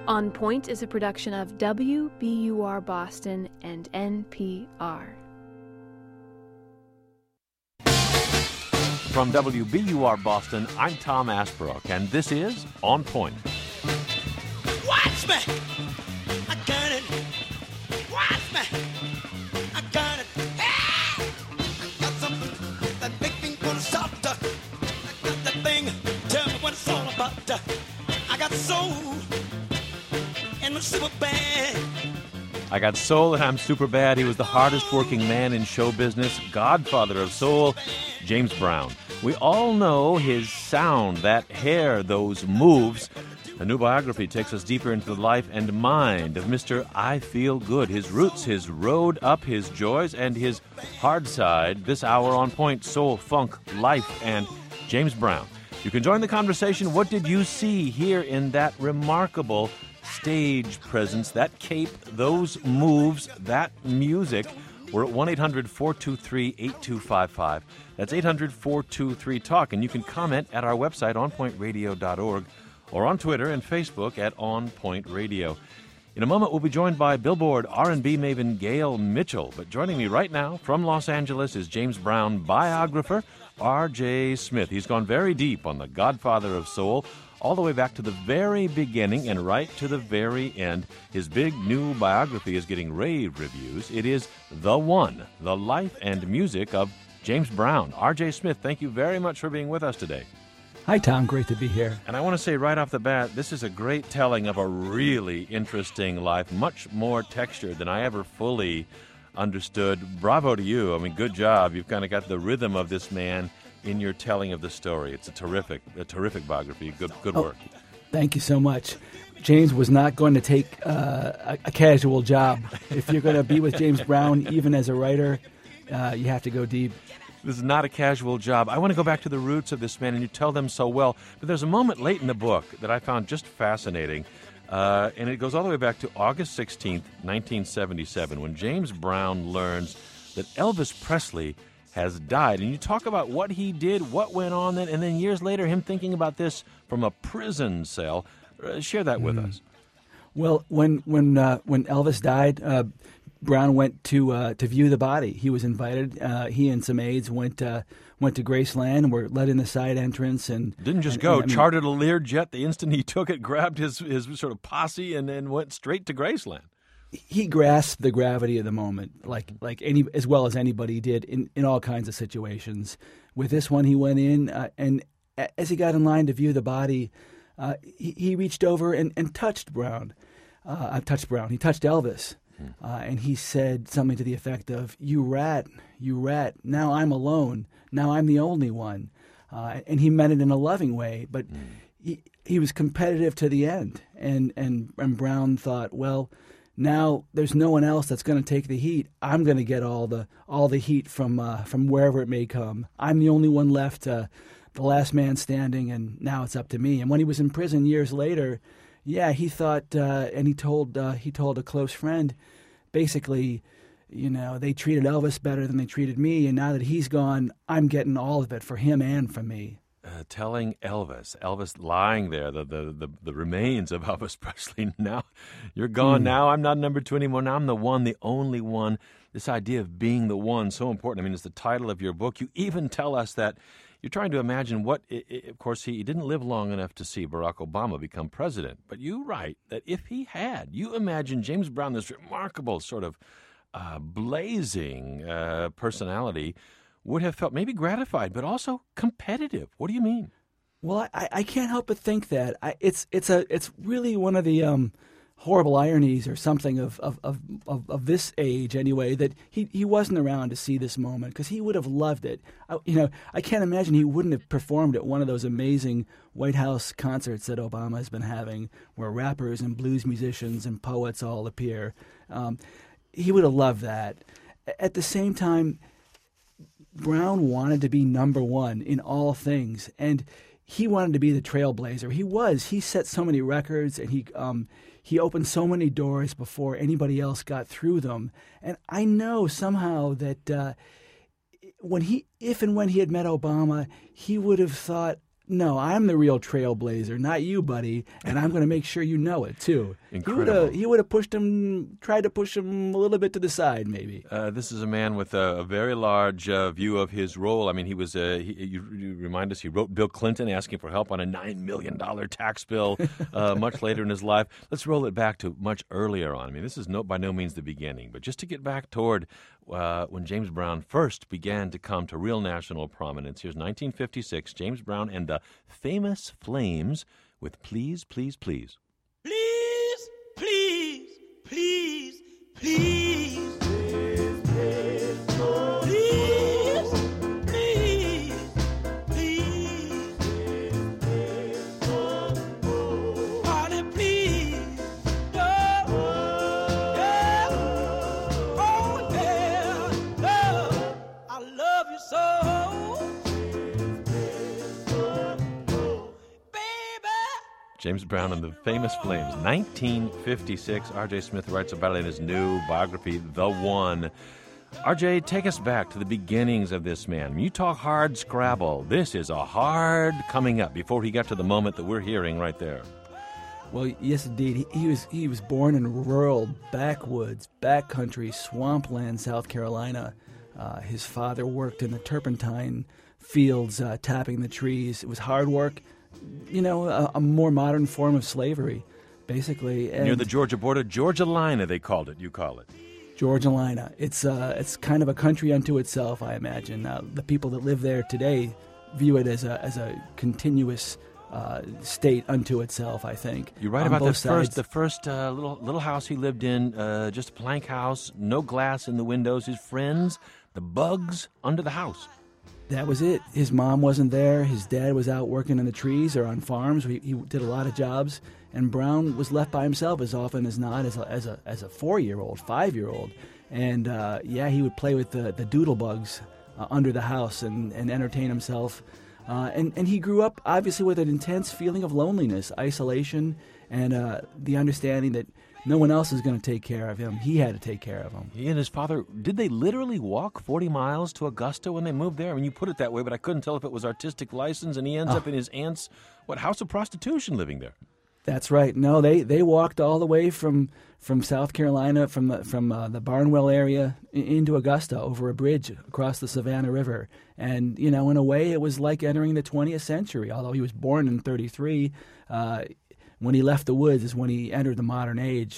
On Point is a production of WBUR Boston and NPR. From WBUR Boston, I'm Tom Asbrook, and this is On Point. Watch me! I got it! Watch me! I got it! Hey! I got something that make me wanna shout. I got that thing, tell me what it's all about. I got soul, and I'm super bad. I got soul and I'm super bad. He was the hardest working man in show business, godfather of soul, James Brown. We all know his sound, that hair, those moves. A new biography takes us deeper into the life and mind of Mr. I Feel Good, his roots, his road up, his joys, and his hard side. This hour On Point, soul, funk, life, and James Brown. You can join the conversation. What did you see here in that remarkable stage presence, that cape, those moves, that music? We're at 1-800-423-8255. That's 800-423-TALK. And you can comment at our website, onpointradio.org, or on Twitter and Facebook at On Point Radio. In a moment, we'll be joined by Billboard R&B maven Gail Mitchell. But joining me right now from Los Angeles is James Brown biographer R.J. Smith. He's gone very deep on the godfather of soul, all the way back to the very beginning and right to the very end. His big new biography is getting rave reviews. It is The One, the life and music of James Brown. R.J. Smith, thank you very much for being with us today. Hi, Tom. Great to be here. And I want to say right off the bat, this is a great telling of a really interesting life, much more textured than I ever fully understood. Bravo to you. I mean, good job. You've kind of got the rhythm of this man in your telling of the story. It's a terrific biography. Good work. Thank you so much. James was not going to take a casual job. If you're going to be with James Brown, even as a writer, you have to go deep. This is not a casual job. I want to go back to the roots of this man, and you tell them so well. But there's a moment late in the book that I found just fascinating, and it goes all the way back to August 16th, 1977, when James Brown learns that Elvis Presley has died. And you talk about what he did, what went on then, and then years later, him thinking about this from a prison cell. Share that with us. Well, when Elvis died, Brown went to view the body. He was invited. He and some aides went to Graceland and were let in the side entrance and didn't just chartered a Learjet the instant he took it, grabbed his sort of posse, and then went straight to Graceland. He grasped the gravity of the moment, like any as well as anybody did in all kinds of situations. With this one, he went in and as he got in line to view the body, he reached over and touched Brown. He touched Elvis. And he said something to the effect of, you rat, now I'm alone, now I'm the only one. And he meant it in a loving way, but he was competitive to the end. And Brown thought, well, now there's no one else that's going to take the heat. I'm going to get all the heat from wherever it may come. I'm the only one left, the last man standing, and now it's up to me. And when he was in prison years later, yeah, he thought, and he told a close friend, basically, they treated Elvis better than they treated me, and now that he's gone, I'm getting all of it for him and for me. Telling Elvis lying there, the remains of Elvis Presley. Now you're gone. Now I'm not number two anymore. Now I'm the one, the only one. This idea of being the one, so important. I mean, it's the title of your book. You even tell us that you're trying to imagine what, of course, he didn't live long enough to see Barack Obama become president. But you write that if he had, you imagine James Brown, this remarkable sort of blazing personality, would have felt maybe gratified, but also competitive. What do you mean? Well, I can't help but think that it's really one of the horrible ironies or something of this age anyway, that he wasn't around to see this moment, because he would have loved it. I can't imagine he wouldn't have performed at one of those amazing White House concerts that Obama has been having, where rappers and blues musicians and poets all appear. He would have loved that. At the same time, Brown wanted to be number one in all things, and he wanted to be the trailblazer. He set so many records, and he opened so many doors before anybody else got through them. And I know somehow that if and when he had met Obama, he would have thought, no, I'm the real trailblazer, not you, buddy, and I'm going to make sure you know it, too. Incredible. He would have tried to push him a little bit to the side, maybe. This is a man with a very large view of his role. I mean, you remind us, he wrote Bill Clinton asking for help on a $9 million tax bill much later in his life. Let's roll it back to much earlier on. I mean, this is by no means the beginning, but just to get back toward when James Brown first began to come to real national prominence. Here's 1956, James Brown and the Famous Flames with Please, Please, Please. Please, please, please, please. Please, please, Honey, please. Oh, yeah. I love you so. James Brown and the Famous Flames, 1956. R.J. Smith writes about it in his new biography, The One. R.J., take us back to the beginnings of this man. When you talk hard Scrabble, this is a hard coming up before he got to the moment that we're hearing right there. Well, yes, indeed. He was born in rural, backwoods, backcountry, swampland, South Carolina. His father worked in the turpentine fields, tapping the trees. It was hard work. You know, a more modern form of slavery, basically. And near the Georgia border, Georgia Lina, they called it. You call it. Georgia Lina. It's kind of a country unto itself, I imagine. The people that live there today view it as a continuous state unto itself, I think. You're right about the first little house he lived in, just a plank house, no glass in the windows. His friends, the bugs under the house. That was it. His mom wasn't there. His dad was out working in the trees or on farms. He did a lot of jobs, and Brown was left by himself as often as not as a 4-year-old, 5-year-old, and he would play with the doodle bugs under the house and entertain himself. And he grew up obviously with an intense feeling of loneliness, isolation, and the understanding that no one else is going to take care of him. He had to take care of him. He and his father, did they literally walk 40 miles to Augusta when they moved there? I mean, you put it that way, but I couldn't tell if it was artistic license, and he ends up in his aunt's, house of prostitution living there. That's right. No, they walked all the way from South Carolina, from the Barnwell area into Augusta over a bridge across the Savannah River. And, you know, in a way, it was like entering the 20th century. Although he was born in 1933, when he left the woods is when he entered the modern age.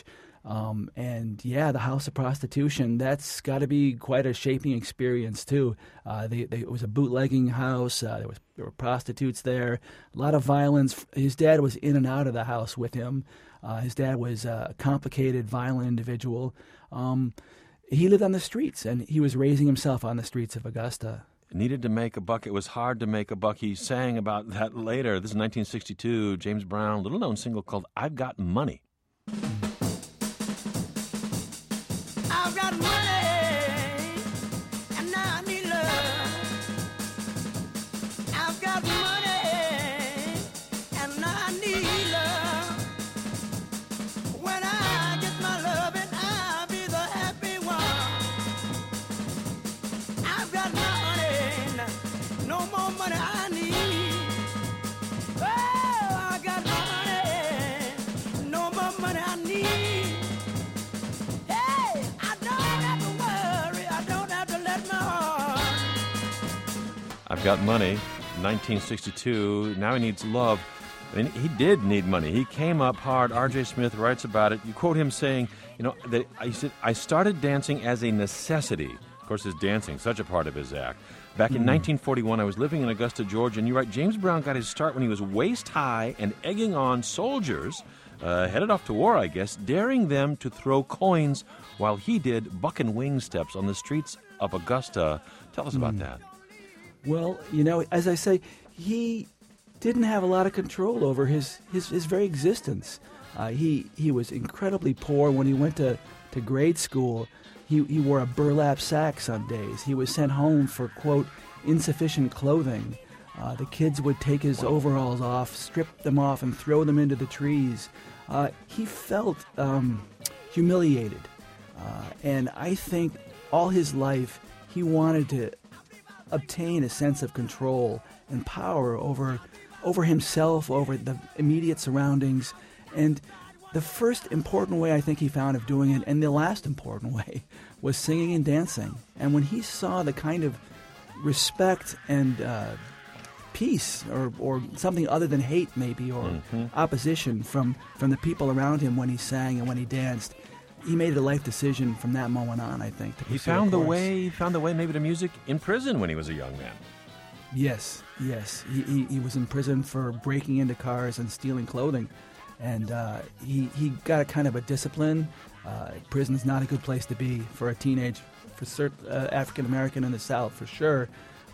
The house of prostitution, that's got to be quite a shaping experience, too. It was a bootlegging house. There were prostitutes there, a lot of violence. His dad was in and out of the house with him. His dad was a complicated, violent individual. He lived on the streets, and he was raising himself on the streets of Augusta. Needed to make a buck. It was hard to make a buck. He sang about that later. This is 1962, James Brown, little-known single called I've Got Money. I've got money, and now I need love. I've got money, and now I need love. When I get my loving, I'll be the happy one. I've got money, no more money I need. Oh, I got money, no more money I need. I've Got Money, 1962. Now he needs love. And he did need money. He came up hard. R.J. Smith writes about it. You quote him saying, he said, I started dancing as a necessity. Of course, his dancing, such a part of his act. Back in 1941, I was living in Augusta, Georgia, and you write, James Brown got his start when he was waist high and egging on soldiers, headed off to war, I guess, daring them to throw coins while he did buck and wing steps on the streets of Augusta. Tell us about that. Well, as I say, he didn't have a lot of control over his very existence. He was incredibly poor when he went to grade school. He wore a burlap sack some days. He was sent home for, quote, insufficient clothing. The kids would take his overalls off, strip them off, and throw them into the trees. He felt humiliated. And I think all his life he wanted to obtain a sense of control and power over over himself, over the immediate surroundings. And the first important way I think he found of doing it, and the last important way, was singing and dancing. And when he saw the kind of respect and peace, or something other than hate maybe, or opposition from the people around him when he sang and when he danced, he made it a life decision from that moment on, I think. He found the way maybe to music in prison when he was a young man. Yes. He was in prison for breaking into cars and stealing clothing. And he got a kind of a discipline. Prison's not a good place to be for a teenage, for African-American in the South, for sure.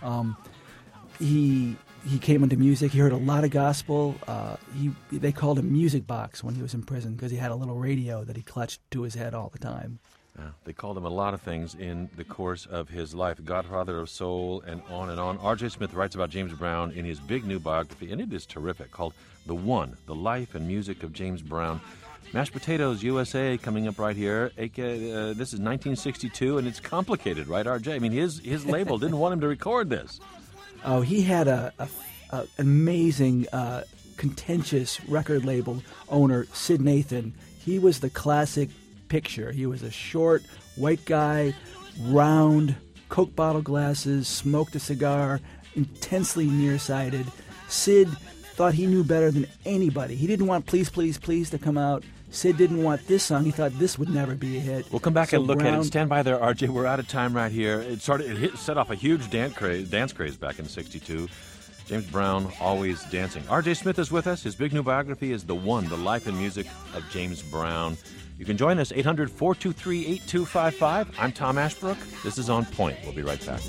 He came into music. He heard a lot of gospel. They called him Music Box when he was in prison because he had a little radio that he clutched to his head all the time. They called him a lot of things in the course of his life, Godfather of Soul, and on and on. R.J. Smith writes about James Brown in his big new biography, and it is terrific, called The One, The Life and Music of James Brown. Mashed Potatoes USA coming up right here. This is 1962, and it's complicated, right, R.J.? I mean, his label didn't want him to record this. Oh, he had an amazing, contentious record label owner, Sid Nathan. He was the classic picture. He was a short, white guy, round, Coke bottle glasses, smoked a cigar, intensely nearsighted. Sid thought he knew better than anybody. He didn't want Please, Please, Please to come out. Sid didn't want this song. He thought this would never be a hit. We'll come back and look at it. Stand by there, RJ. We're out of time right here. It set off a huge dance craze back in '62. James Brown, always dancing. R.J. Smith is with us. His big new biography is The One, The Life and Music of James Brown. You can join us, 800-423-8255. I'm Tom Ashbrook. This is On Point. We'll be right back.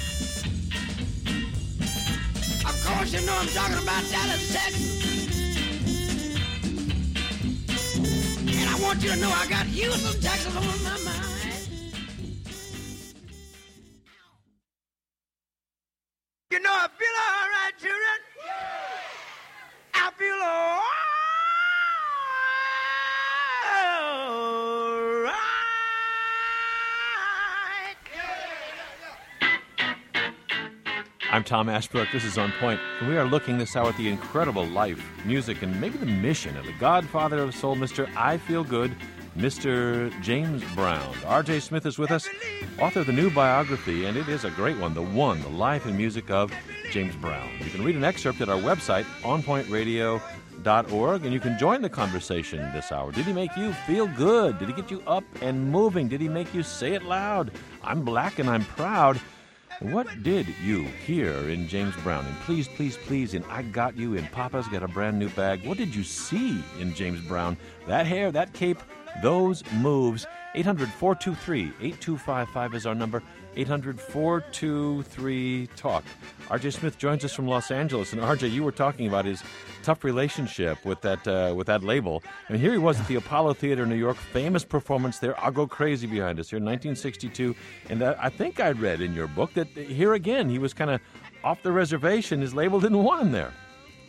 Of course, you know I'm talking about Dallas, Texas. And I want you to know I got Houston, Texas on my mind. You know I feel all right, children. I feel all right. I'm Tom Ashbrook. This is On Point. And we are looking this hour at the incredible life, music, and maybe the mission of the Godfather of Soul, Mr. I Feel Good, Mr. James Brown. R.J. Smith is with us, author of the new biography, and it is a great one, The One, The Life and Music of James Brown. You can read an excerpt at our website, onpointradio.org, and you can join the conversation this hour. Did he make you feel good? Did he get you up and moving? Did he make you say it loud? I'm black and I'm proud. What did you hear in James Brown? And Please, Please, Please, in I Got You, in Papa's Got a Brand New Bag. What did you see in James Brown? That hair, that cape, those moves. 800-423-8255 is our number. 800-423-TALK. R.J. Smith joins us from Los Angeles. And R.J., you were talking about his tough relationship with that label. And here he was at the Apollo Theater in New York. Famous performance there. I'll Go Crazy behind us here in 1962. And I think I read in your book that here again he was kind of off the reservation. His label didn't want him there.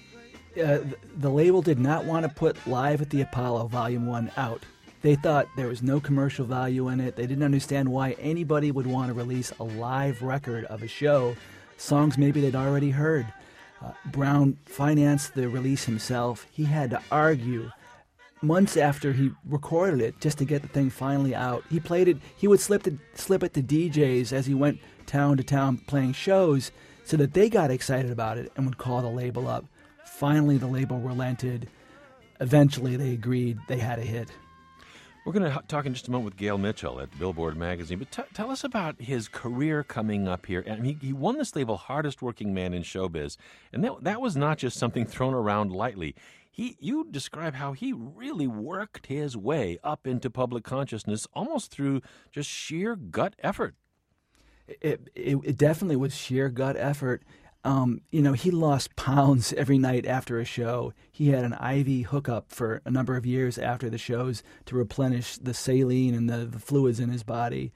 The label did not want to put Live at the Apollo Volume 1 out. They thought there was no commercial value in it. They didn't understand why anybody would want to release a live record of a show, songs maybe they'd already heard. Brown financed the release himself. He had to argue months after he recorded it just to get the thing finally out. He played it. He would slip it to DJs as he went town to town playing shows so that they got excited about it and would call the label up. Finally, the label relented. Eventually, they agreed they had a hit. We're going to talk in just a moment with Gail Mitchell at Billboard magazine, but tell us about his career coming up here. I mean, he won this label, Hardest Working Man in Showbiz, and that was not just something thrown around lightly. You describe how he really worked his way up into public consciousness almost through just sheer gut effort. It definitely was sheer gut effort. He lost pounds every night after a show. He had an IV hookup for a number of years after the shows to replenish the saline and the fluids in his body.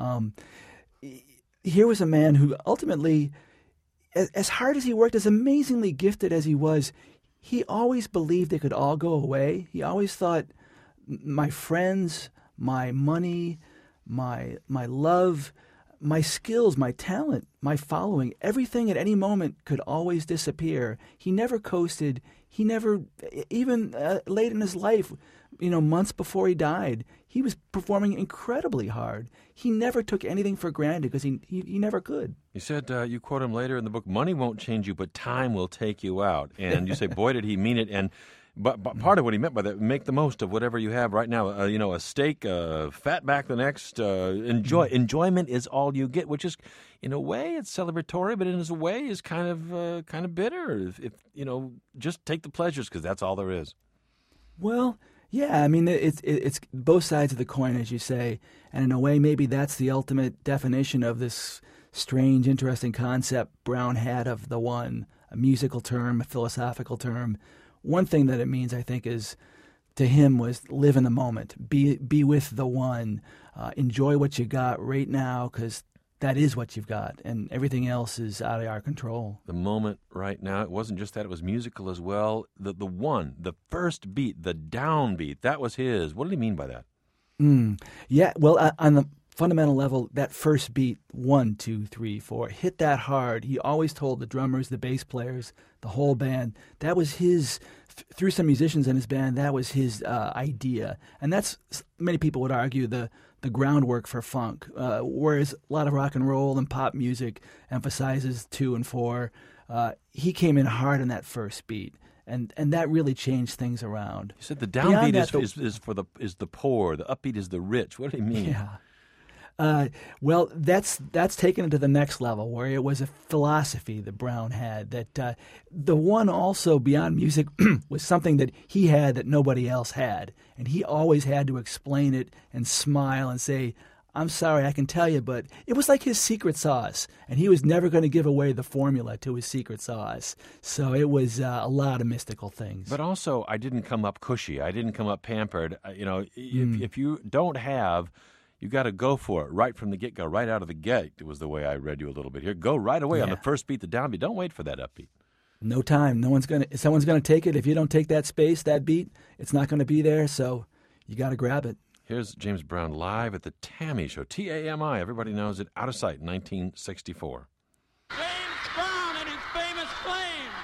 Here was a man who ultimately, as hard as he worked, as amazingly gifted as he was, he always believed it could all go away. He always thought, my friends, my money, my love, my skills, my talent, my following, everything at any moment could always disappear. He never coasted. He never, even late in his life, months before he died, he was performing incredibly hard. He never took anything for granted because he never could. You said, you quote him later in the book, money won't change you, but time will take you out. And you say, boy, did he mean it. And But part of what he meant by that, make the most of whatever you have right now. A steak, fat back the next. Enjoyment is all you get, which is, in a way, it's celebratory, but in a way is kind of bitter. If just take the pleasures because that's all there is. Well, yeah, I mean, it's both sides of the coin, as you say, and in a way, maybe that's the ultimate definition of this strange, interesting concept Brown had of the one, a musical term, a philosophical term. One thing that it means, I think, is to him was live in the moment, be with the one, enjoy what you got right now because that is what you've got, and everything else is out of our control. The moment right now, it wasn't just that, it was musical as well. The one, the first beat, the downbeat, that was his. What did he mean by that? Yeah, well, on the fundamental level, that first beat, 1, 2, 3, 4, hit that hard. He always told the drummers, the bass players, the whole band, that was his, through some musicians in his band, that was his idea. And that's, many people would argue, the groundwork for funk, whereas a lot of rock and roll and pop music emphasizes 2 and 4. He came in hard on that first beat. And that really changed things around. You said the downbeat is the poor, the upbeat is the rich. What do you mean? Yeah. Well, that's taken it to the next level, where it was a philosophy that Brown had, that the one also beyond music was something that he had that nobody else had. And he always had to explain it and smile and say, I'm sorry, I can tell you, but it was like his secret sauce. And he was never going to give away the formula to his secret sauce. So it was a lot of mystical things. But also, I didn't come up cushy. I didn't come up pampered. If you don't have... You got to go for it right from the get-go, right out of the gate. It was the way I read you a little bit here. Go right away on the first beat, the downbeat. Don't wait for that upbeat. No time. Someone's gonna take it. If you don't take that space, that beat, it's not going to be there. So you got to grab it. Here's James Brown live at the Tammy Show. TAMI. Everybody knows it. Out of Sight, 1964. James Brown and his famous flames.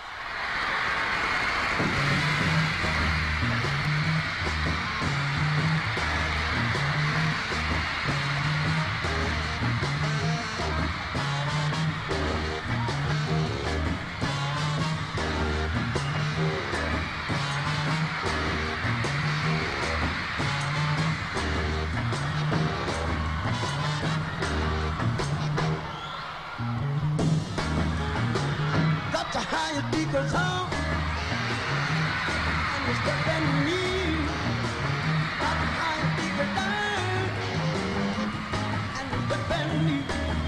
Because home and you step in me up high deeper down and you step in me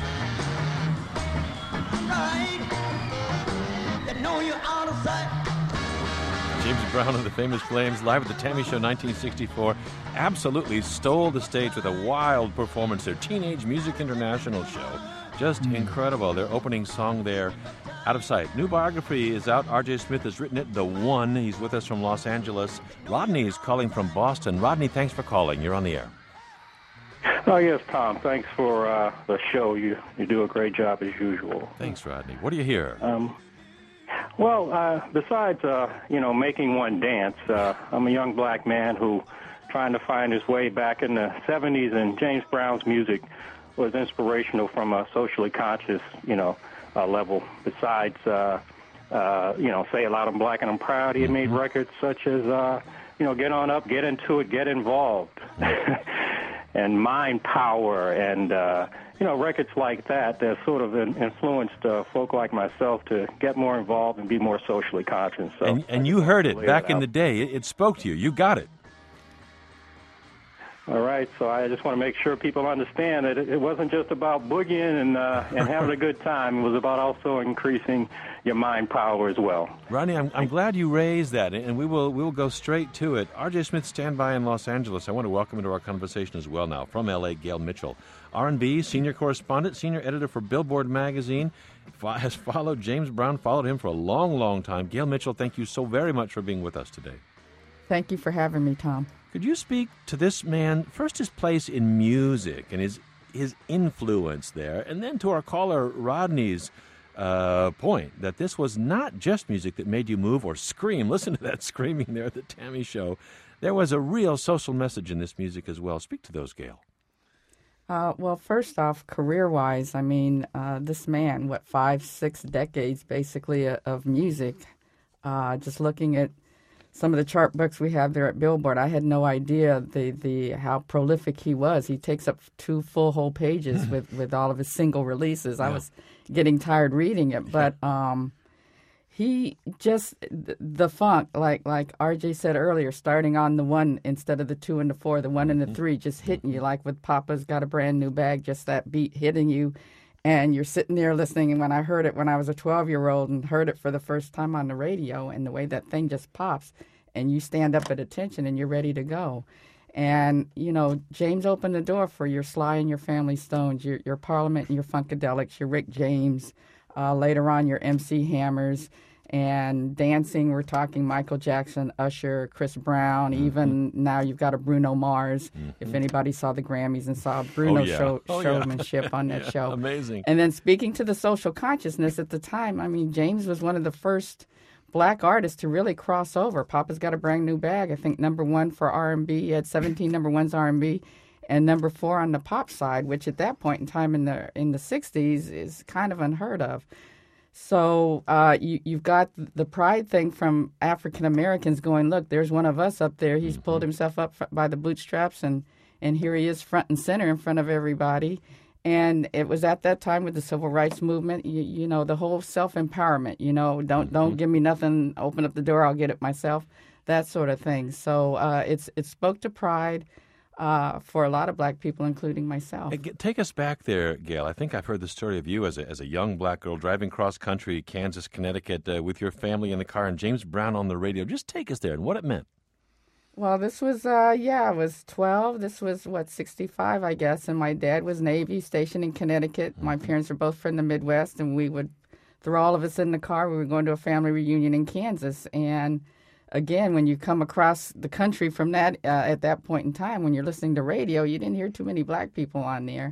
right you know you're out of sight. James Brown and the Famous Flames live at the Tammy Show 1964 absolutely stole the stage with a wild performance. Their Teenage Music International show, just incredible. Their opening song there, Out of Sight. New biography is out. R.J. Smith has written it, The One. He's with us from Los Angeles. Rodney is calling from Boston. Rodney, thanks for calling. You're on the air. Oh, yes, Tom. Thanks for the show. You do a great job as usual. Thanks, Rodney. What do you hear? Besides, making one dance, I'm a young black man who trying to find his way back in the 70s, and James Brown's music was inspirational from a socially conscious, level. Besides, Say It Loud, I'm Black and I'm Proud, he had made records such as, Get On Up, Get Into It, Get Involved, and Mind Power, and, records like that sort of influenced folk like myself to get more involved and be more socially conscious. So, and you heard it back in the day. It spoke to you. You got it. All right, so I just want to make sure people understand that it wasn't just about boogieing and having a good time. It was about also increasing your mind power as well. Rodney, I'm glad you raised that, and we will go straight to it. R.J. Smith, stand by in Los Angeles. I want to welcome into our conversation as well now from L.A., Gail Mitchell, R&B senior correspondent, senior editor for Billboard magazine, has followed James Brown, followed him for a long, long time. Gail Mitchell, thank you so very much for being with us today. Thank you for having me, Tom. Could you speak to this man, first his place in music and his his influence there. And then to our caller Rodney's point that this was not just music that made you move or scream. Listen to that screaming there at the Tammy Show. There was a real social message in this music as well. Speak to those, Gail. Well, first off, career-wise, I mean, this man, 5-6 decades basically of music. Just looking at some of the chart books we have there at Billboard, I had no idea the how prolific he was. He takes up 2 full whole pages with all of his single releases. I was getting tired reading it, but he just the funk, like RJ said earlier, starting on the 1 instead of the 2 and the 4, the 1 and the 3, just hitting you like with Papa's Got a Brand New Bag, just that beat hitting you. And you're sitting there listening, and when I heard it when I was a 12-year-old and heard it for the first time on the radio, and the way that thing just pops, and you stand up at attention and you're ready to go. And, you know, James opened the door for your Sly and your Family Stones, your Parliament and your Funkadelics, your Rick James, later on your MC Hammers. And dancing, we're talking Michael Jackson, Usher, Chris Brown, even now you've got a Bruno Mars. If anybody saw the Grammys and saw Bruno's showmanship on that show. Amazing. And then speaking to the social consciousness at the time, I mean, James was one of the first black artists to really cross over. Papa's Got a Brand New Bag, I think number 1 for R&B. He had 17 number 1s R&B. And number 4 on the pop side, which at that point in time in the 60s is kind of unheard of. So you've got the pride thing from African Americans going, look, there's one of us up there. He's pulled himself up by the bootstraps, and here he is front and center in front of everybody. And it was at that time with the civil rights movement, you know, the whole self-empowerment, you know, don't give me nothing, open up the door, I'll get it myself, that sort of thing. So it spoke to pride. For a lot of black people, including myself. Take us back there, Gail. I think I've heard the story of you as a young black girl driving cross country, Kansas, Connecticut, with your family in the car, and James Brown on the radio. Just take us there and what it meant. Well, this was, I was 12. This was, 65, I guess, and my dad was Navy, stationed in Connecticut. My parents were both from the Midwest, and we would throw all of us in the car. We were going to a family reunion in Kansas, and again, when you come across the country from that at that point in time, when you're listening to radio, you didn't hear too many black people on there.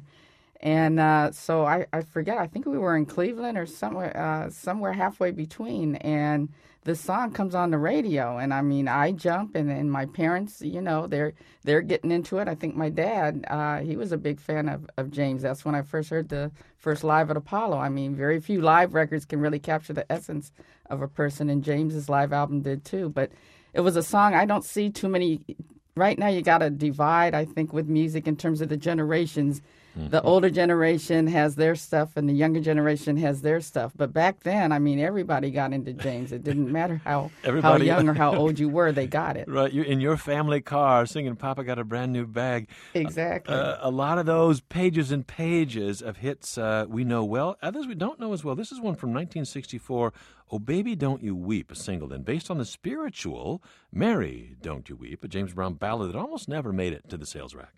And so I forget, I think we were in Cleveland or somewhere halfway between, and this song comes on the radio, and I mean, I jump, and my parents, you know, they're getting into it. I think my dad, he was a big fan of James. That's when I first heard the first Live at Apollo. I mean, very few live records can really capture the essence of a person, and James's live album did too. But it was a song I don't see too many. Right now, you got to divide, I think, with music in terms of the generations. The older generation has their stuff, and the younger generation has their stuff. But back then, I mean, everybody got into James. It didn't matter how young or how old you were, they got it. Right, you're in your family car singing "Papa Got a Brand New Bag." Exactly. A lot of those pages and pages of hits we know well. Others we don't know as well. This is one from 1964. "Oh Baby, Don't You Weep," a single, and based on the spiritual "Mary, Don't You Weep," a James Brown ballad that almost never made it to the sales rack.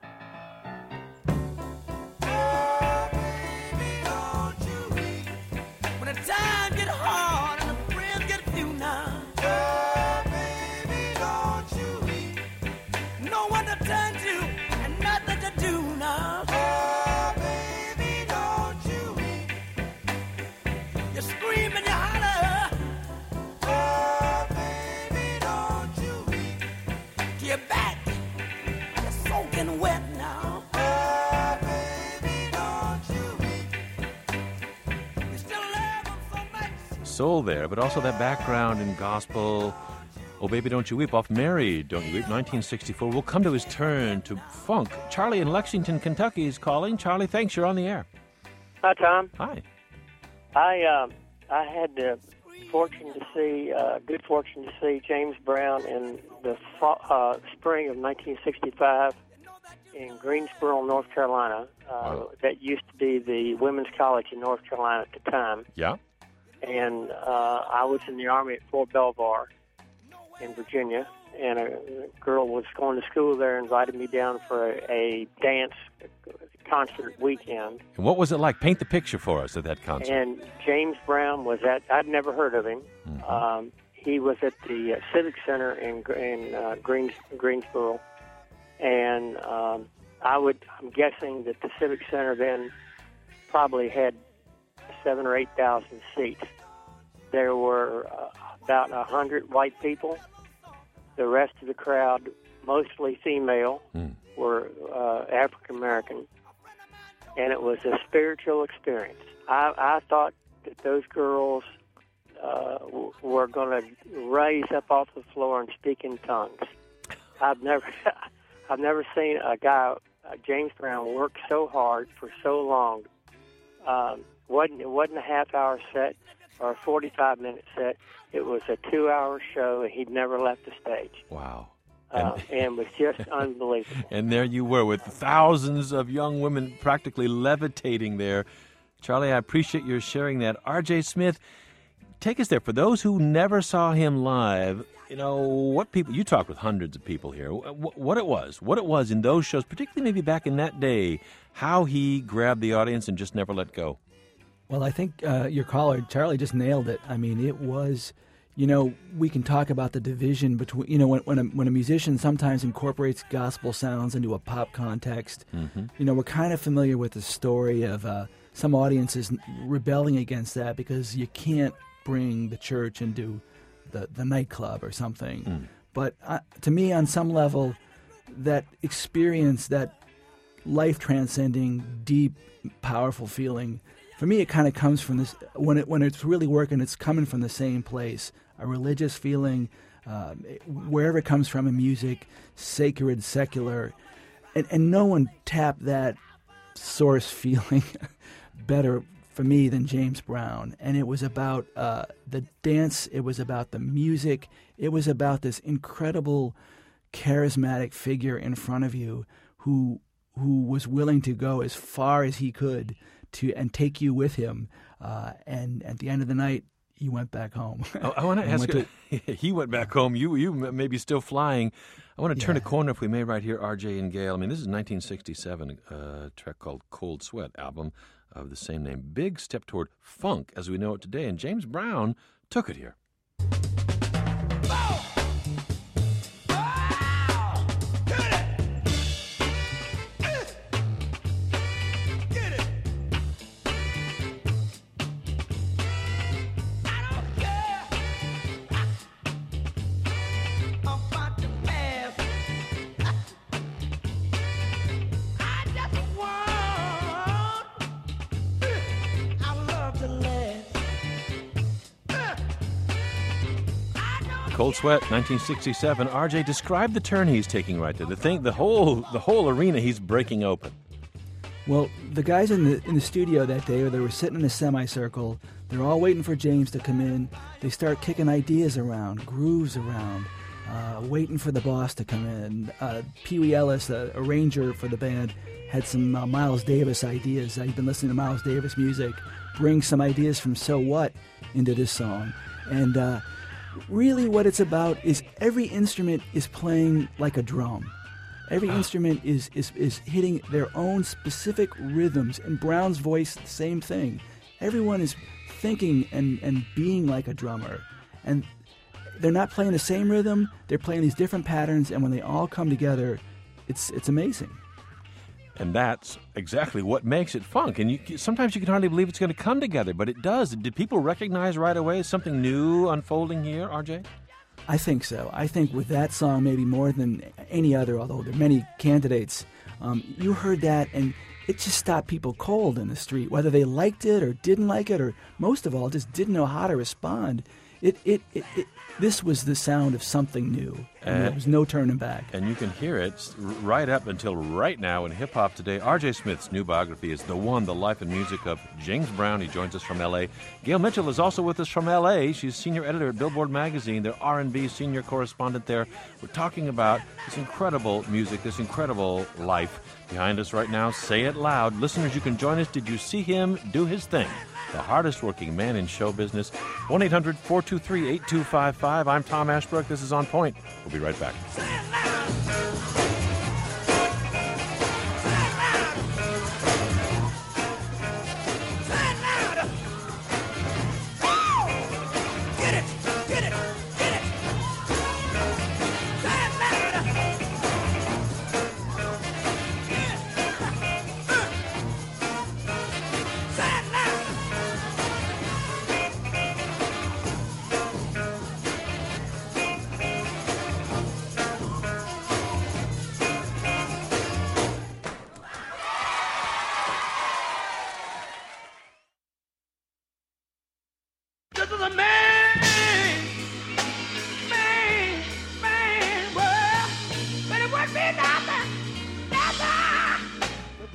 Time get hard and the friends get few now. Oh, baby, don't you weep. No one to turn to and nothing to do now. Oh, baby, don't you weep. You scream and you holler. Oh, baby, don't you weep. To your back, you're soaking wet now. Oh, baby, don't you weep. You still love them so much. Soul there, but also that background in gospel. "Oh Baby, Don't You Weep" off "Mary, Don't You Weep," 1964. We'll come to his turn to funk. Charlie in Lexington, Kentucky is calling. Charlie, thanks. You're on the air. Hi, Tom. Hi. I had the good fortune to see James Brown in the spring of 1965 in Greensboro, North Carolina. That used to be the Women's College in North Carolina at the time. Yeah. And I was in the Army at Fort Belvoir in Virginia, and a girl was going to school there, invited me down for a dance concert weekend. And what was it like? Paint the picture for us at that concert. And James Brown was I'd never heard of him. Mm-hmm. He was at the Civic Center in Greensboro, and I'm guessing that the Civic Center then probably had 7,000 or 8,000 seats. There were about 100 white people. The rest of the crowd, mostly female, were African American, and it was a spiritual experience. I thought that those girls were going to raise up off the floor and speak in tongues. I've never seen a guy, James Brown, work so hard for so long. It wasn't a half-hour set or a 45-minute set. It was a 2-hour show, and he'd never left the stage. Wow. And it was just unbelievable. And there you were with thousands of young women practically levitating there. Charlie, I appreciate your sharing that. R.J. Smith, take us there. For those who never saw him live, what people, you talked with hundreds of people here, what it was in those shows, particularly maybe back in that day, how he grabbed the audience and just never let go. Well, I think your caller, Charlie, just nailed it. I mean, it was, we can talk about the division between, when a musician sometimes incorporates gospel sounds into a pop context, we're kind of familiar with the story of some audiences rebelling against that because you can't bring the church into the nightclub or something. But to me, on some level, that experience, that life-transcending, deep, powerful feeling, for me, it kind of comes from this, when it's really working, it's coming from the same place, a religious feeling, wherever it comes from in music, sacred, secular, and no one tapped that source feeling better for me than James Brown. And it was about the dance, it was about the music, it was about this incredible, charismatic figure in front of you who was willing to go as far as he could and take you with him. And at the end of the night, you went back home. I want to ask you, he went back home. You may be still flying. I want to turn a corner, if we may, right here, RJ and Gail. I mean, this is 1967, a track called Cold Sweat, album of the same name. Big step toward funk as we know it today, and James Brown took it here. Cold Sweat, 1967. RJ, describe the turn he's taking right there. The whole arena he's breaking open. Well, the guys in the studio that day, they were sitting in a semicircle. They're all waiting for James to come in. They start kicking ideas around, grooves around, waiting for the boss to come in. Pee Wee Ellis, the arranger for the band, had some Miles Davis ideas. He'd been listening to Miles Davis music, bring some ideas from So What into this song. And really what it's about is every instrument is playing like a drum. Every instrument is hitting their own specific rhythms. And Brown's voice, the same thing. Everyone is thinking and being like a drummer. And they're not playing the same rhythm. They're playing these different patterns. And when they all come together, it's amazing. And that's exactly what makes it funk. And sometimes you can hardly believe it's going to come together, but it does. Did people recognize right away something new unfolding here, RJ? I think so. I think with that song, maybe more than any other, although there are many candidates, you heard that and it just stopped people cold in the street, whether they liked it or didn't like it, or most of all, just didn't know how to respond. This was the sound of something new, and there was no turning back. And you can hear it right up until right now in hip-hop today. R.J. Smith's new biography is The One, The Life and Music of James Brown. He joins us from L.A. Gail Mitchell is also with us from L.A. She's senior editor at Billboard Magazine, their R&B senior correspondent there. We're talking about this incredible music, this incredible life. Behind us right now, Say It Loud. Listeners, you can join us. Did you see him do his thing? The hardest working man in show business. 1-800-423-8255. I'm Tom Ashbrook. This is On Point. We'll be right back.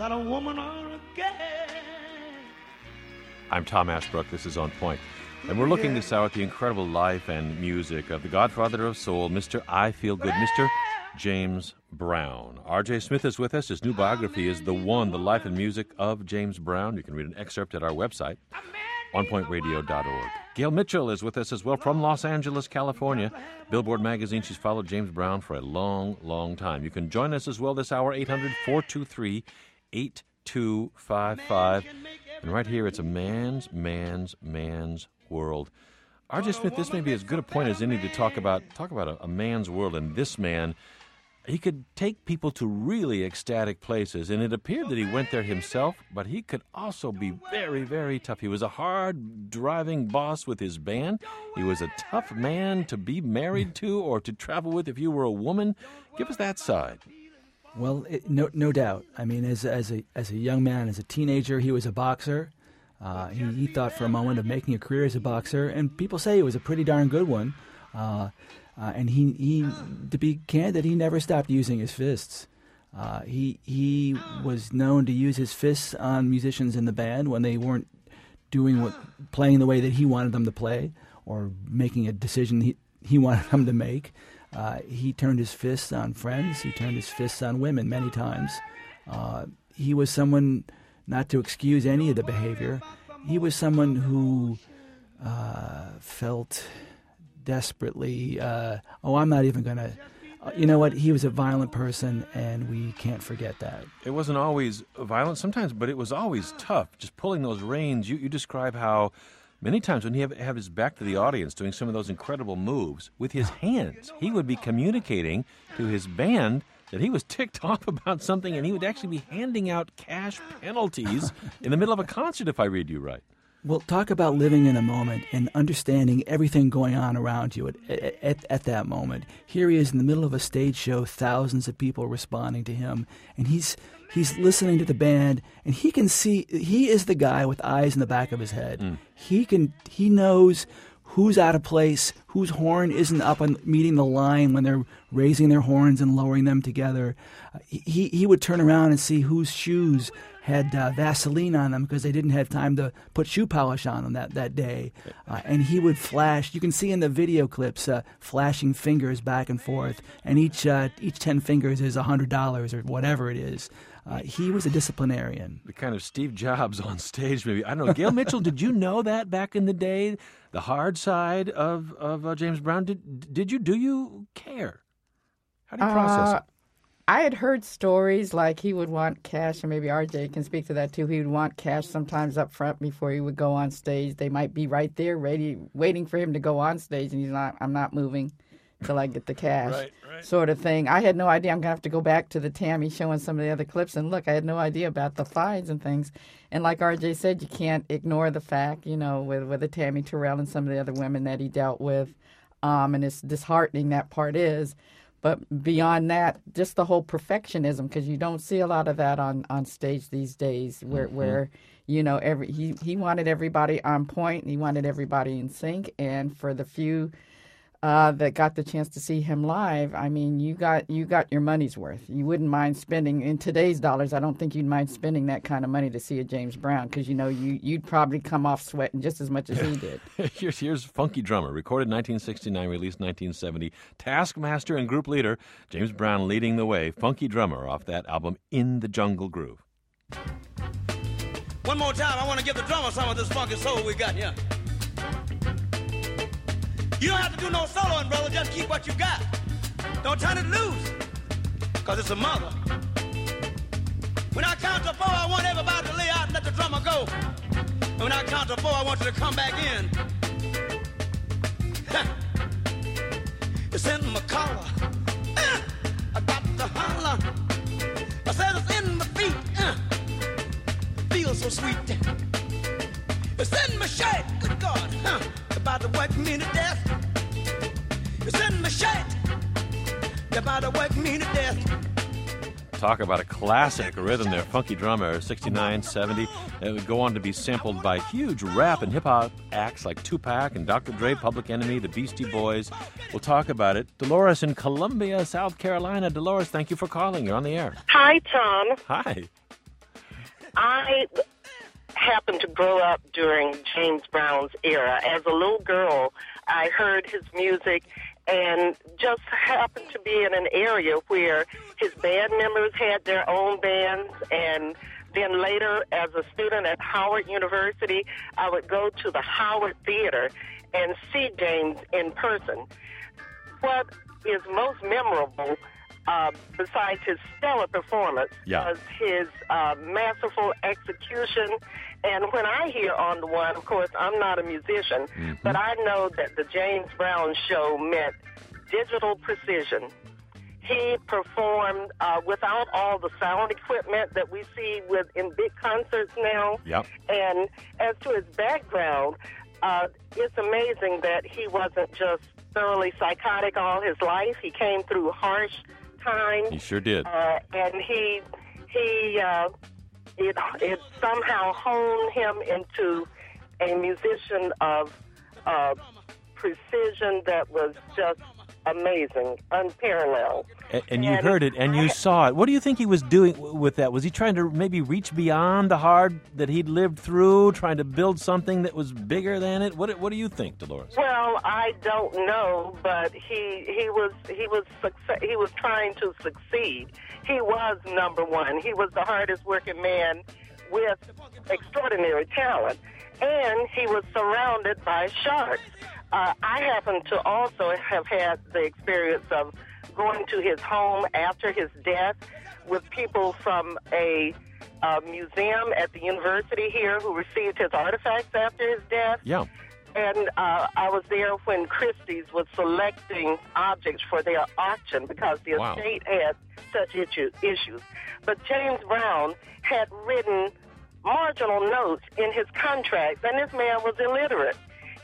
that a woman ought to get. I'm Tom Ashbrook. This is On Point. And we're looking this hour at the incredible life and music of the godfather of soul, Mr. I Feel Good, Mr. James Brown. R.J. Smith is with us. His new biography is The One, The Life and Music of James Brown. You can read an excerpt at our website, onpointradio.org. Gail Mitchell is with us as well from Los Angeles, California. Billboard magazine, she's followed James Brown for a long, long time. You can join us as well this hour, 800-423-8255. And right here, it's a man's world. R.J. Smith, this may be as good a point as any to talk about a man's world. And this man, he could take people to really ecstatic places, and it appeared that he went there himself, but he could also be very, very tough. He was a hard-driving boss with his band. He was a tough man to be married to or to travel with if you were a woman. Give us that side. Well, no doubt. I mean, as a young man, as a teenager, he was a boxer. He thought for a moment of making a career as a boxer, and people say it was a pretty darn good one. And he, to be candid, he never stopped using his fists. He was known to use his fists on musicians in the band when they weren't playing the way that he wanted them to play, or making a decision he wanted them to make. He turned his fists on friends. He turned his fists on women many times. He was someone, not to excuse any of the behavior, he was someone who felt desperately, I'm not even going to, you know what, he was a violent person, and we can't forget that. It wasn't always violent sometimes, but it was always tough, just pulling those reins. You describe how many times when he have his back to the audience doing some of those incredible moves, with his hands, he would be communicating to his band that he was ticked off about something, and he would actually be handing out cash penalties in the middle of a concert, if I read you right. Well, talk about living in a moment and understanding everything going on around you at that moment. Here he is in the middle of a stage show, thousands of people responding to him, and he's listening to the band, and he can see, he is the guy with eyes in the back of his head. He knows who's out of place, whose horn isn't up and meeting the line when they're raising their horns and lowering them together. He would turn around and see whose shoes had Vaseline on them because they didn't have time to put shoe polish on them that day. And he would flash. You can see in the video clips flashing fingers back and forth, and each 10 fingers is $100 or whatever it is. He was a disciplinarian. The kind of Steve Jobs on stage, maybe. I don't know. Gail Mitchell, did you know that back in the day? The hard side of James Brown? Did you? Do you care? How do you process it? I had heard stories like he would want cash, and maybe RJ can speak to that too. He would want cash sometimes up front before he would go on stage. They might be right there ready, waiting for him to go on stage, and he's not, I'm not moving till I get the cash, right. Sort of thing. I had no idea. I'm going to have to go back to the Tammy show and some of the other clips and look. I had no idea about the fines and things. And like RJ said, you can't ignore the fact, with the Tammy Terrell and some of the other women that he dealt with, and it's disheartening that part is. But beyond that, just the whole perfectionism, because you don't see a lot of that on stage these days, where he wanted everybody on point, and he wanted everybody in sync. And for the few that got the chance to see him live, I mean, you got your money's worth. You wouldn't mind spending, in today's dollars, I don't think you'd mind spending that kind of money to see a James Brown, because you'd probably come off sweating just as much as he did. Here's Funky Drummer, recorded 1969, released 1970. Taskmaster and group leader, James Brown leading the way. Funky Drummer off that album, In the Jungle Groove. One more time, I want to give the drummer some of this funky soul we got here. You don't have to do no soloing, brother. Just keep what you got. Don't turn it loose, because it's a mother. When I count to 4, I want everybody to lay out and let the drummer go. And when I count to 4, I want you to come back in. It's in my collar. I got to holler. I said it's in my feet. Feels so sweet. It's in my shirt. Good God. About to work me to death. It's in my shirt. You're about to work me to death. Talk about a classic rhythm there. Funky Drummer, 69, 70. It would go on to be sampled by huge rap and hip-hop acts like Tupac and Dr. Dre, Public Enemy, the Beastie Boys. We'll talk about it. Dolores in Columbia, South Carolina. Dolores, thank you for calling. You're on the air. Hi, Tom. Hi. I happened to grow up during James Brown's era. As a little girl, I heard his music and just happened to be in an area where his band members had their own bands. And then later, as a student at Howard University, I would go to the Howard Theater and see James in person. What is most memorable, besides his stellar performance, was his masterful execution. And when I hear On the One, of course, I'm not a musician, but I know that the James Brown show meant digital precision. He performed without all the sound equipment that we see in big concerts now. Yep. And as to his background, it's amazing that he wasn't just thoroughly psychotic all his life. He came through harsh times. He sure did. And it somehow honed him into a musician of precision that was just amazing, unparalleled. And you heard it, and you saw it. What do you think he was doing with that? Was he trying to maybe reach beyond the hard that he'd lived through, trying to build something that was bigger than it? What do you think, Dolores? Well, I don't know, but he was trying to succeed. He was number one. He was the hardest working man with extraordinary talent, and he was surrounded by sharks. I happen to also have had the experience of going to his home after his death with people from a museum at the university here who received his artifacts after his death. Yeah. And I was there when Christie's was selecting objects for their auction because the estate had such issues. But James Brown had written marginal notes in his contracts, and this man was illiterate.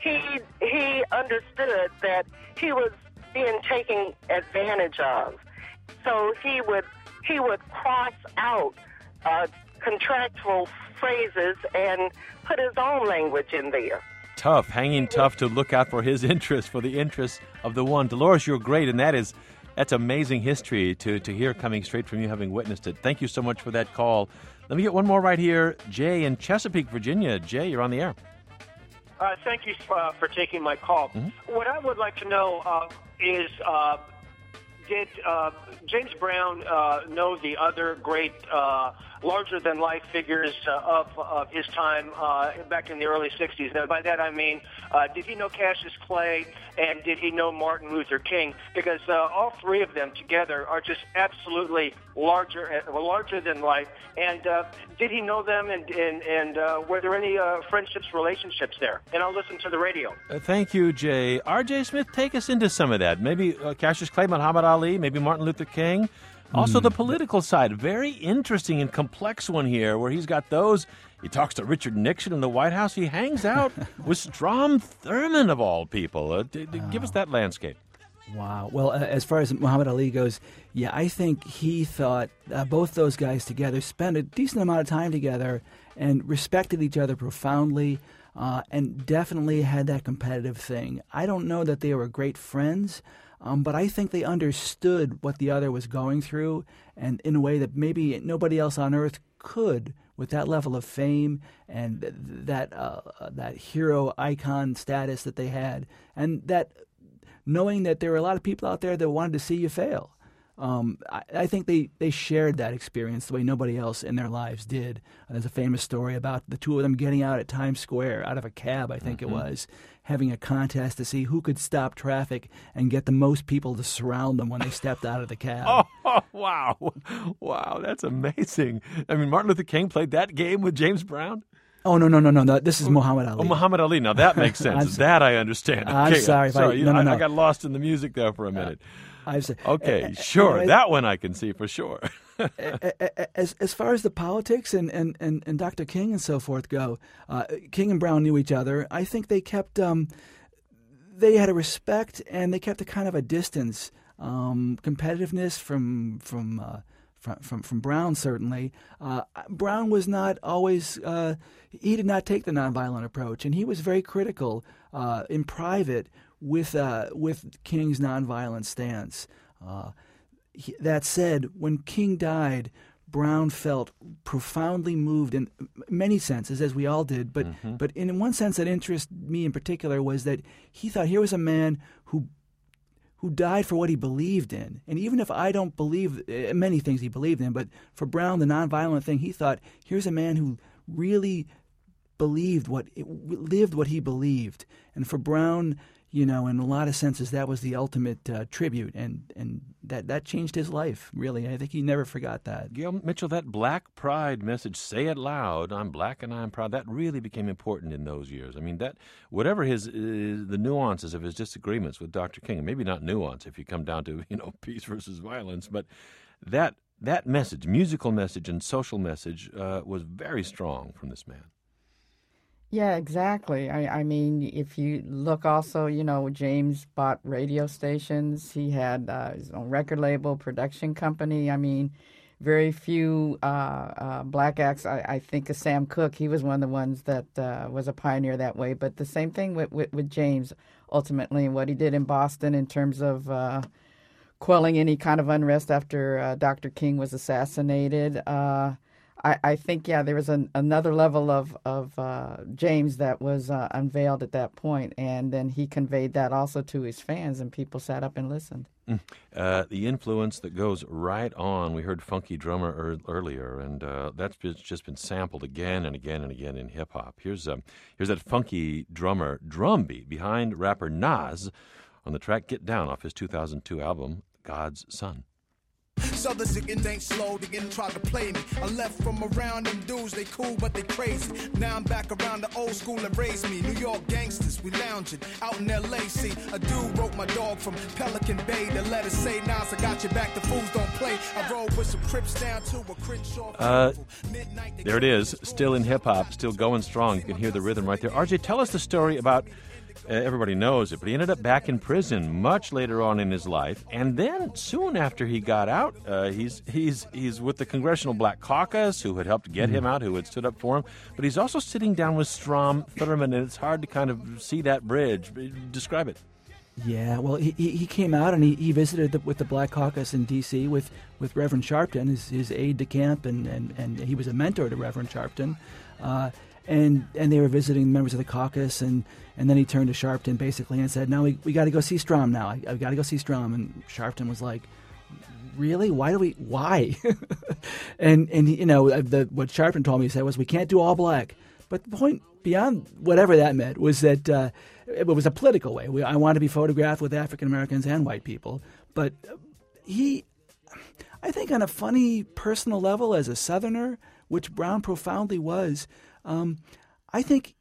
He understood that he was being taken advantage of, so he would cross out contractual phrases and put his own language in there. Tough, hanging tough to look out for his interest, for the interests of the one. Dolores, you're great, and that's amazing history to hear coming straight from you, having witnessed it. Thank you so much for that call. Let me get one more right here. Jay in Chesapeake, Virginia. Jay, you're on the air. Thank you for taking my call. Mm-hmm. What I would like to know is, did James Brown know the other great larger-than-life figures of his time back in the early 60s? Now, by that I mean, did he know Cassius Clay, and did he know Martin Luther King? Because all three of them together are just absolutely larger than life. And did he know them, and were there any friendships, relationships there? And I'll listen to the radio. Thank you, Jay. R.J. Smith, take us into some of that. Maybe Cassius Clay, Muhammad Ali, maybe Martin Luther King. Also, the political side, very interesting and complex one here, where he's got those. He talks to Richard Nixon in the White House. He hangs out with Strom Thurmond, of all people. Give us that landscape. Wow. Well, as far as Muhammad Ali goes, yeah, I think he thought both those guys together spent a decent amount of time together and respected each other profoundly and definitely had that competitive thing. I don't know that they were great friends, but I think they understood what the other was going through, and in a way that maybe nobody else on earth could, with that level of fame and that hero icon status that they had, and that knowing that there were a lot of people out there that wanted to see you fail. I think they shared that experience the way nobody else in their lives did. There's a famous story about the two of them getting out at Times Square, out of a cab, I think it was, having a contest to see who could stop traffic and get the most people to surround them when they stepped out of the cab. Oh, wow. Wow, that's amazing. I mean, Martin Luther King played that game with James Brown? Oh, no. This is Muhammad Ali. Oh, Muhammad Ali. Now, that makes sense. That I understand. Okay. I'm sorry. I got lost in the music there for a minute. Okay, sure. That one I can see for sure. As far as the politics and Dr. King and so forth go, King and Brown knew each other. I think they kept they had a respect and they kept a kind of a distance, competitiveness from Brown certainly. Brown was not always he did not take the nonviolent approach, and he was very critical in private with King's nonviolent stance. That said, when King died, Brown felt profoundly moved in many senses, as we all did. But in one sense that interested me in particular was that he thought here was a man who died for what he believed in. And even if I don't believe many things he believed in, but for Brown, the nonviolent thing, he thought, here's a man who really lived what he believed. And for Brown, in a lot of senses, that was the ultimate tribute, and that changed his life, really. I think he never forgot that. Gail Mitchell, that black pride message, say it loud, I'm black and I'm proud, that really became important in those years. I mean, that whatever the nuances of his disagreements with Dr. King, and maybe not nuance if you come down to, peace versus violence, but that message, musical message and social message, was very strong from this man. Yeah, exactly. I mean, if you look also, James bought radio stations. He had his own record label, production company. I mean, very few black acts. I think of Sam Cooke. He was one of the ones that was a pioneer that way. But the same thing with James, ultimately, and what he did in Boston in terms of quelling any kind of unrest after Dr. King was assassinated. I think, there was another level of James that was unveiled at that point, and then he conveyed that also to his fans, and people sat up and listened. The influence that goes right on. We heard Funky Drummer earlier, and that's just been sampled again and again and again in hip-hop. Here's that Funky Drummer drum beat behind rapper Nas on the track Get Down off his 2002 album, God's Son. Southern chickens ain't slow, they didn't try to play me. I left from around them dudes, they cool but they crazy. Now I'm back around the old school that raised me. New York gangsters, we lounging out in L.A. See, a dude wrote my dog from Pelican Bay. The letter say, Nas, I got your back, the fools don't play. I rolled with some Crips down to a Crenshaw. There it is, still in hip-hop, still going strong. You can hear the rhythm right there. RJ, tell us the story about... everybody knows it, but he ended up back in prison much later on in his life, and then soon after he got out, he's with the Congressional Black Caucus, who had helped get him out, who had stood up for him. But he's also sitting down with Strom Thurmond, and it's hard to kind of see that bridge. Describe it. Yeah, well, he came out and he visited with the Black Caucus in D.C. with Reverend Sharpton, his aide de camp, and he was a mentor to Reverend Sharpton. And they were visiting members of the caucus, and then he turned to Sharpton basically and said, "No, we got to go see Strom now. I got to go see Strom." And Sharpton was like, "Really? Why?" and what Sharpton told me, he said, was, "We can't do all black." But the point beyond whatever that meant was that it was a political way. I want to be photographed with African Americans and white people. But I think on a funny personal level, as a Southerner, which Brown profoundly was, I think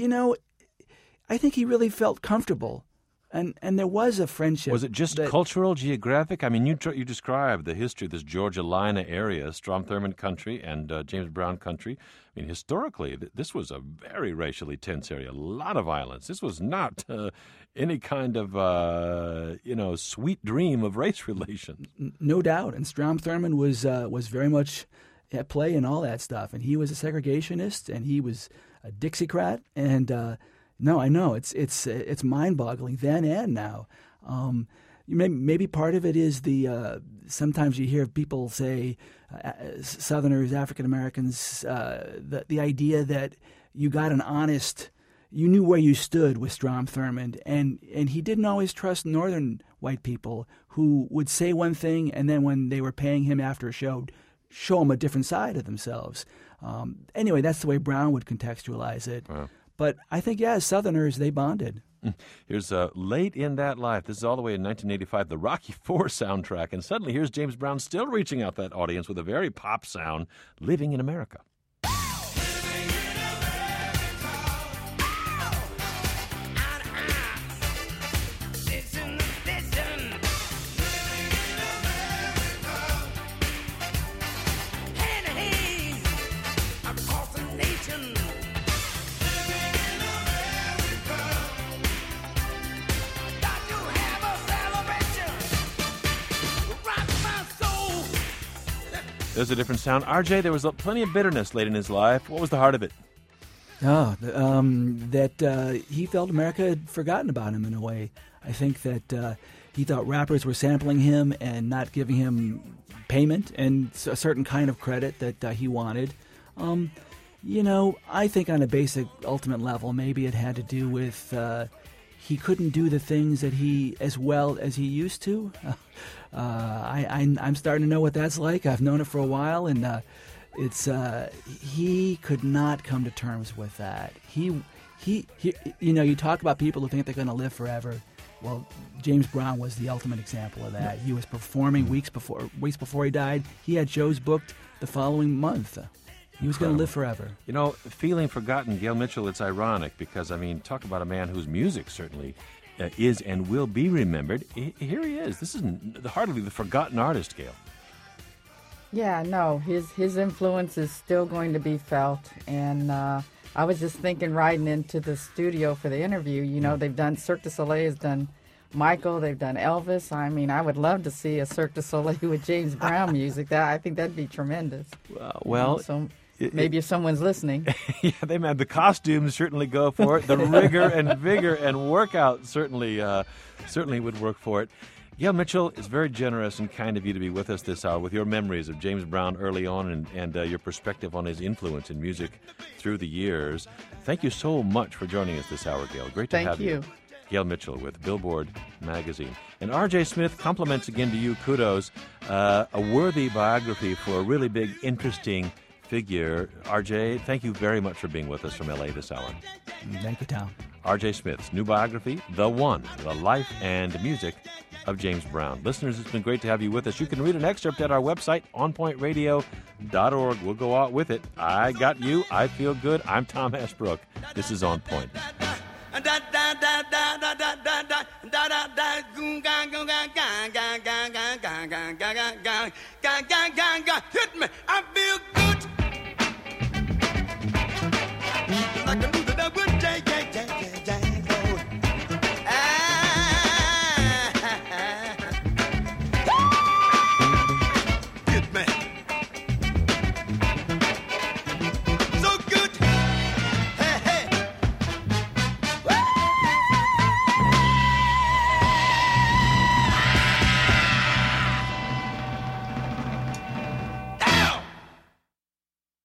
he really felt comfortable, and there was a friendship. Was it just cultural, geographic? I mean, you described the history of this Georgia Lina area, Strom Thurmond country and James Brown country. I mean, historically, this was a very racially tense area, a lot of violence. This was not any kind of sweet dream of race relations. No doubt, and Strom Thurmond was very much at play in all that stuff, and he was a segregationist, and he was a Dixiecrat, and no, I know it's mind-boggling then and now. Maybe part of it is sometimes you hear people say Southerners, African Americans, the idea that you got you knew where you stood with Strom Thurmond, and he didn't always trust Northern white people who would say one thing, and then when they were paying him after a show them a different side of themselves. Anyway, that's the way Brown would contextualize it. Wow. But I think, as Southerners, they bonded. Here's Late in That Life. This is all the way in 1985, the Rocky IV soundtrack. And suddenly here's James Brown still reaching out that audience with a very pop sound, Living in America. There's a different sound. RJ, there was plenty of bitterness late in his life. What was the heart of it? That he felt America had forgotten about him in a way. I think that he thought rappers were sampling him and not giving him payment and a certain kind of credit that he wanted. I think on a basic, ultimate level, maybe it had to do with he couldn't do the things that he as well as he used to. I'm starting to know what that's like. I've known it for a while, and he could not come to terms with that. He you talk about people who think they're going to live forever. Well, James Brown was the ultimate example of that. He was performing weeks before he died. He had shows booked the following month. He was going to live forever. Feeling forgotten, Gail Mitchell, it's ironic because, talk about a man whose music certainly is and will be remembered. Here he is. This is hardly the forgotten artist, Gail. Yeah, no, his influence is still going to be felt. And I was just thinking, riding into the studio for the interview, they've done, Cirque du Soleil has done Michael, they've done Elvis. I would love to see a Cirque du Soleil with James Brown music. I think that'd be tremendous. Maybe if someone's listening. Yeah, the costumes certainly go for it. The rigor and vigor and workout certainly would work for it. Gail Mitchell, it's very generous and kind of you to be with us this hour with your memories of James Brown early on and your perspective on his influence in music through the years. Thank you so much for joining us this hour, Gail. Great to have you. Thank you. Gail Mitchell with Billboard Magazine. And R.J. Smith, compliments again to you. Kudos. A worthy biography for a really big, interesting figure. R.J., thank you very much for being with us from L.A. this hour. Thank you, Tom. R.J. Smith's new biography, The One, The Life and Music of James Brown. Listeners, it's been great to have you with us. You can read an excerpt at our website, onpointradio.org. We'll go out with it. I got you. I feel good. I'm Tom Ashbrook. This is On Point. Hit me, I feel